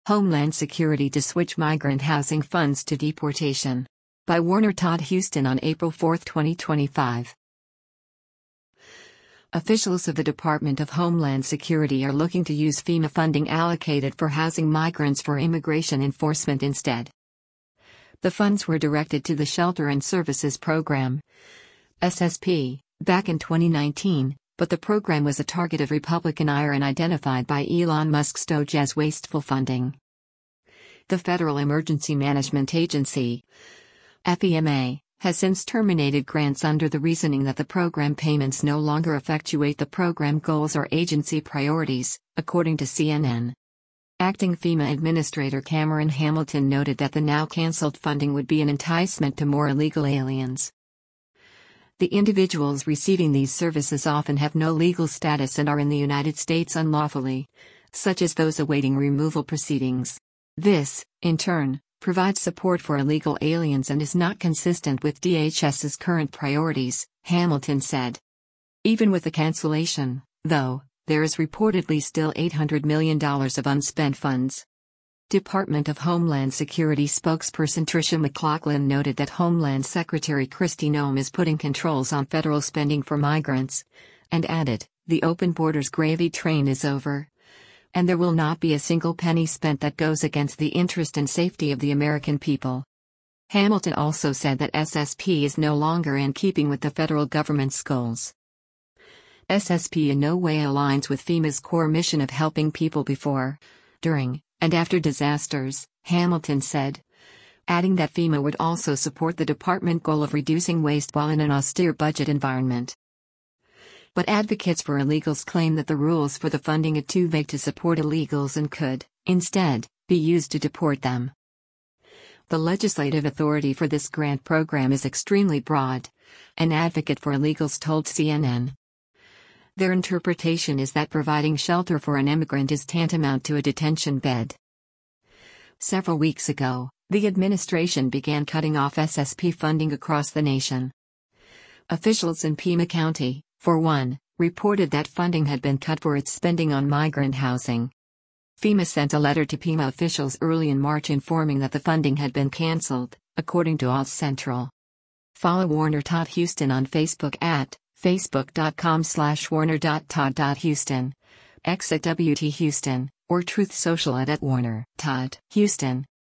Homeland Security to switch migrant housing funds to deportation. By Warner Todd Huston on April 4, 2025. Officials of the Department of Homeland Security are looking to use FEMA funding allocated for housing migrants for immigration enforcement instead. The funds were directed to the Shelter and Services Program, SSP, back in 2019, but the program was a target of Republican ire and identified by Elon Musk's DOJ as wasteful funding. The Federal Emergency Management Agency, FEMA, has since terminated grants under the reasoning that the program payments no longer effectuate the program goals or agency priorities, according to CNN. Acting FEMA Administrator Cameron Hamilton noted that the now canceled funding would be an enticement to more illegal aliens. The individuals receiving these services often have no legal status and are in the United States unlawfully, such as those awaiting removal proceedings. This, in turn, provides support for illegal aliens and is not consistent with DHS's current priorities, Hamilton said. Even with the cancellation, though, there is reportedly still $800 million of unspent funds. Department of Homeland Security spokesperson Tricia McLaughlin noted that Homeland Secretary Kristi Noem is putting controls on federal spending for migrants, and added, "The open borders gravy train is over. And there will not be a single penny spent that goes against the interest and safety of the American people." Hamilton also said that SSP is no longer in keeping with the federal government's goals. SSP in no way aligns with FEMA's core mission of helping people before, during, and after disasters, Hamilton said, adding that FEMA would also support the department goal of reducing waste while in an austere budget environment. But advocates for illegals claim that the rules for the funding are too vague to support illegals and could, instead, be used to deport them. The legislative authority for this grant program is extremely broad, an advocate for illegals told CNN. Their interpretation is that providing shelter for an immigrant is tantamount to a detention bed. Several weeks ago, the administration began cutting off SSP funding across the nation. Officials in Pima County, for one, reported that funding had been cut for its spending on migrant housing. FEMA sent a letter to Pima officials early in March informing that the funding had been canceled, according to Oz Central. Follow Warner Todd Huston on Facebook at facebook.com/warner.todd.huston, X at WT Huston, or Truth Social @Warner Todd Huston.